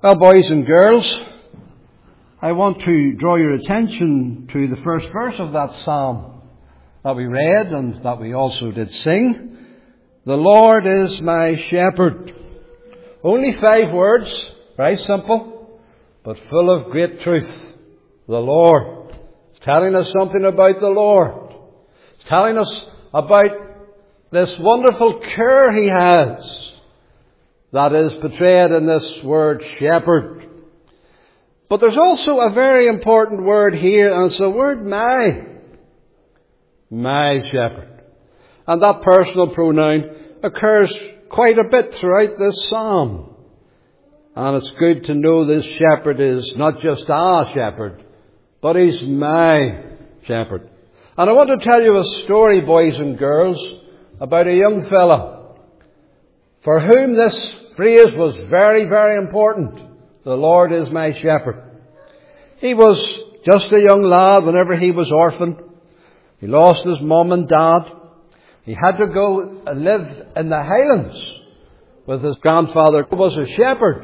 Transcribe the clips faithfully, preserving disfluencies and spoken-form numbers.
Well, boys and girls, I want to draw your attention to the first verse of that psalm that we read and that we also did sing. The Lord is my shepherd. Only five words, very simple, but full of great truth. The Lord. It's telling us something about the Lord. It's telling us about this wonderful care He has that is portrayed in this word shepherd. But there's also a very important word here, and it's the word my. My shepherd. And that personal pronoun occurs quite a bit throughout this psalm. And it's good to know this shepherd is not just a shepherd, but he's my shepherd. And I want to tell you a story, boys and girls, about a young fella for whom this phrase was very, very important. The Lord is my shepherd. He was just a young lad whenever he was orphaned. He lost his mum and dad. He had to go and live in the Highlands with his grandfather, who was a shepherd.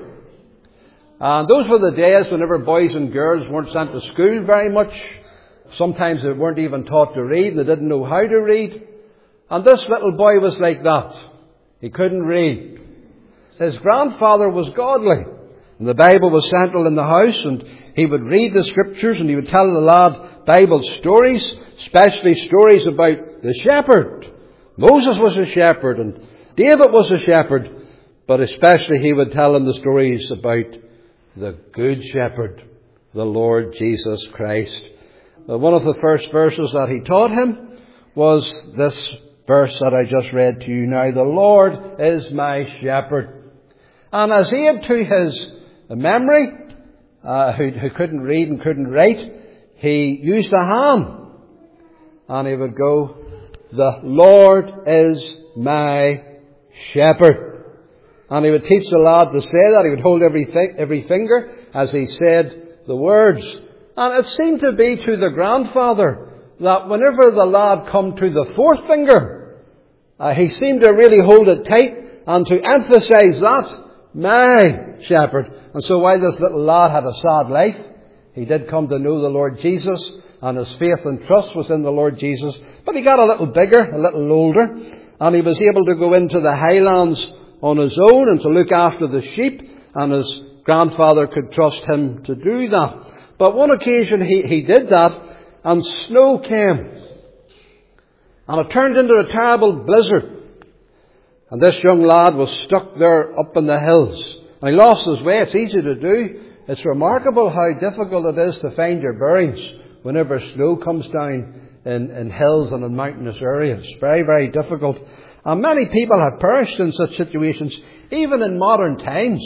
And those were the days whenever boys and girls weren't sent to school very much. Sometimes they weren't even taught to read. They didn't know how to read. And this little boy was like that. He couldn't read. His grandfather was godly. And the Bible was central in the house, and he would read the scriptures and he would tell the lad Bible stories, especially stories about the shepherd. Moses was a shepherd and David was a shepherd, but especially he would tell him the stories about the good shepherd, the Lord Jesus Christ. One of the first verses that he taught him was this verse that I just read to you now. The Lord is my shepherd. And as aid to his memory, uh, who, who couldn't read and couldn't write, he used a hand. And he would go, the Lord is my shepherd. And he would teach the lad to say that. He would hold every, th- every finger as he said the words. And it seemed to be to the grandfather that whenever the lad come to the fourth finger, uh, he seemed to really hold it tight and to emphasize that, my shepherd. And so while this little lad had a sad life, he did come to know the Lord Jesus, and his faith and trust was in the Lord Jesus. But he got a little bigger, a little older, and he was able to go into the highlands on his own and to look after the sheep, and his grandfather could trust him to do that. But one occasion he, he did that, and snow came. And it turned into a terrible blizzard. And this young lad was stuck there up in the hills. And he lost his way. It's easy to do. It's remarkable how difficult it is to find your bearings whenever snow comes down in, in hills and in mountainous areas. Very, very difficult. And many people have perished in such situations, even in modern times.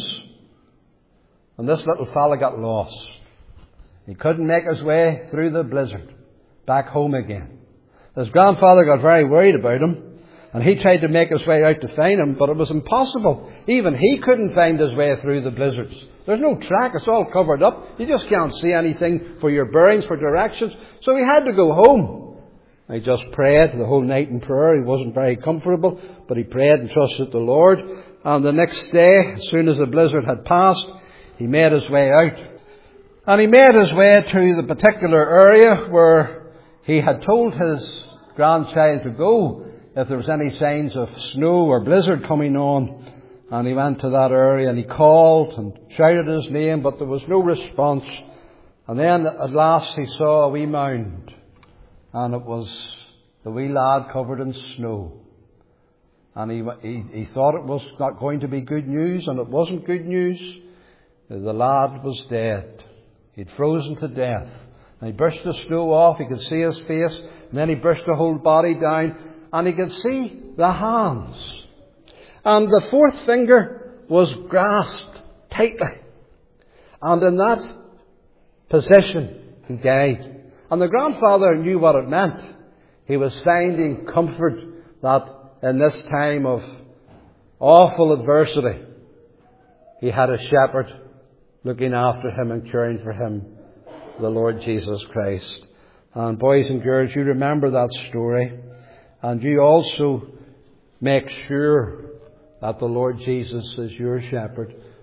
And this little fella got lost. He couldn't make his way through the blizzard back home again. His grandfather got very worried about him, and he tried to make his way out to find him, but it was impossible. Even he couldn't find his way through the blizzards. There's no track, it's all covered up. You just can't see anything for your bearings, for directions. So he had to go home. He just prayed the whole night in prayer. He wasn't very comfortable, but he prayed and trusted the Lord. And the next day, as soon as the blizzard had passed, he made his way out. And he made his way to the particular area where he had told his grandchild to go if there was any signs of snow or blizzard coming on. And he went to that area and he called and shouted his name, but there was no response. And then at last he saw a wee mound, and it was the wee lad covered in snow. And he, he, he thought it was not going to be good news, and it wasn't good news. The lad was dead. He'd frozen to death. And he brushed the snow off. He could see his face. And then he brushed the whole body down. And he could see the hands. And the fourth finger was grasped tightly. And in that position, he died. And the grandfather knew what it meant. He was finding comfort that in this time of awful adversity, he had a shepherd looking after him and caring for him, the Lord Jesus Christ. And boys and girls, you remember that story. And you also make sure that the Lord Jesus is your shepherd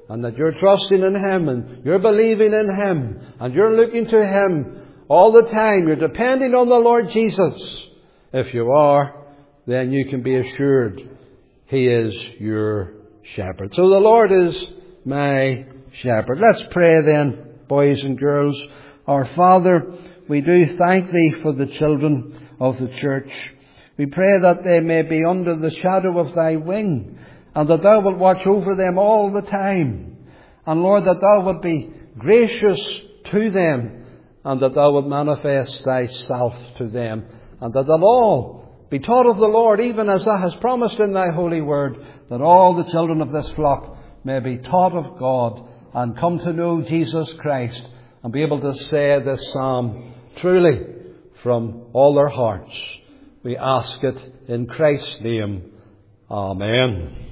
and that you're trusting in Him, and you're believing in Him, and you're looking to Him all the time. You're depending on the Lord Jesus. If you are, then you can be assured He is your shepherd. So the Lord is my shepherd. Let's pray then, boys and girls. Our Father, we do thank Thee for the children of the church. We pray that they may be under the shadow of Thy wing, and that Thou wilt watch over them all the time. And Lord, that Thou wilt be gracious to them, and that Thou wilt manifest Thyself to them, and that they'll all be taught of the Lord, even as Thou hast promised in Thy holy word, that all the children of this flock may be taught of God and come to know Jesus Christ, and be able to say this psalm truly from all their hearts. We ask it in Christ's name. Amen.